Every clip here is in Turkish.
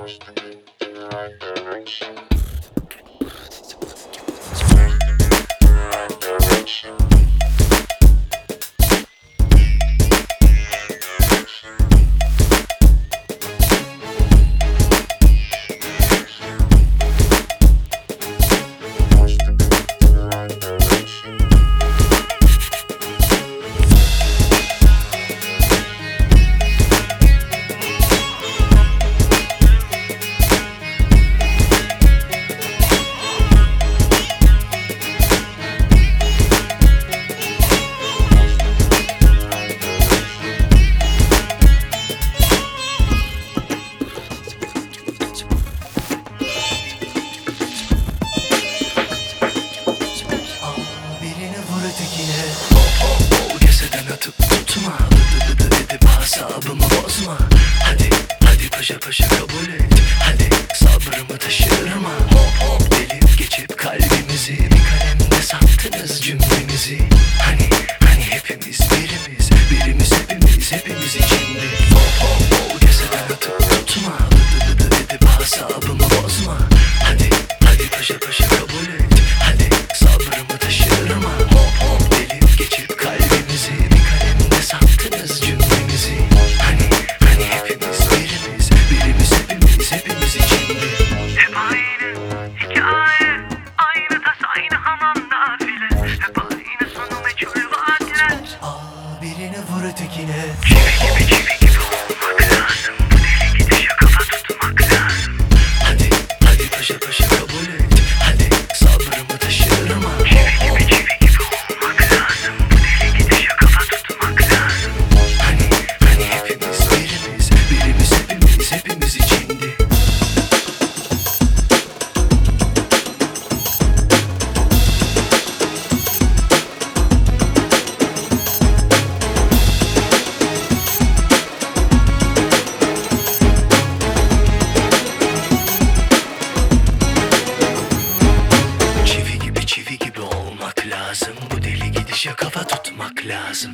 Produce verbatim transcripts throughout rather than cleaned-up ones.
Asabımı bozma. Hadi hadi paşa paşa kabul et. Hadi sabrımı taşırma. Hop hop delip geçip kalbimizi bir kalemde sattınız cümlemizi. Hani hani hepimiz birimiz, birimiz hepimiz, hepimiz içinde. Hop hop hop keseden atıp tutma. Dı dı dı dı dı asabımı bozma. Hadi hadi paşa paşa kabul et. Hadi sabrımı taşırma. Hop hop delip geçip kalbimizi bir kalemde sattınız cümlemizi. Hani hani hepimiz birimiz, birimiz hepimiz, hepimiz içinde. Hep aynı hikaye, aynı tas, aynı hamam nafile. Hep aynı sonu meçhul vaatler. Aa, birini vur ötekine. Çivi gibi çivi gibi olmak lazım. Bu deli gidişe kafa tutmak lazım. Hadi hadi paşa paşa kabul et. Hadi sabrımı taşırma. Çivi gibi çivi gibi olmak lazım. Bu deli gidişe kafa tutmak lazım. Hani hani hepimiz birimiz, birimiz hepimiz, hepimiz içinde. Çivi gibi çivi gibi olmak lazım. Bu deli gidişe kafa tutmak lazım.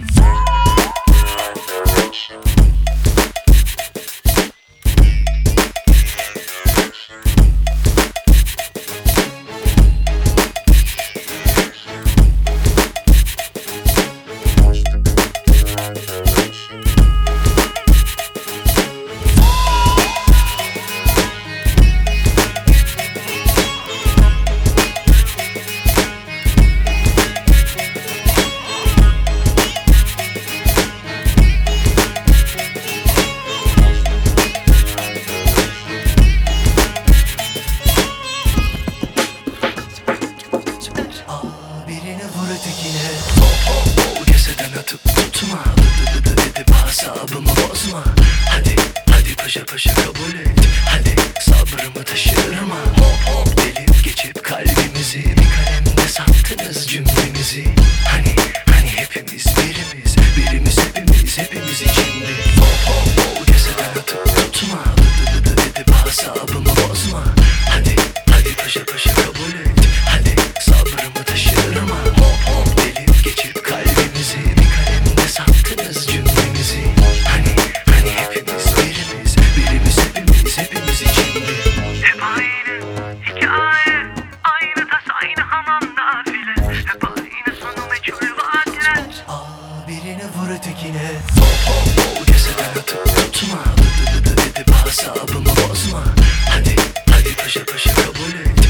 Birini vur ötekine. Hop hop hop keseden atıp tutma. Dı dı dı dı dı asabımı bozma. Hadi hadi paşa paşa kabul et. Hadi sabrımı taşırma. Hop hop delip geçip kalbimizi bir kalemde sattınız cümlemizi. Hani hani hepimiz birimiz, birimiz hepimiz, hepimiz içinde. Hop hop hop keseden atıp tutma. Dı dı dı dı dı asabımı bozma. Hadi hadi paşa paşa kabul et. Hadi sabrımı taşırma. Hop hop delip geçip kalbimizi bir kalemde sattınız cümlemizi. Hani hani hepimiz birimiz, birimiz hepimiz, hepimiz içinde. Hep aynı hikaye, aynı tas, aynı hamam nafile. Hep aynı sonu meçhul vaatler. Aa, birini vur ötekine. Hop hop hop keseden atıp tutma. Dı dı dı dı dı asabımı bozma. Hadi hadi paşa paşa kabul et.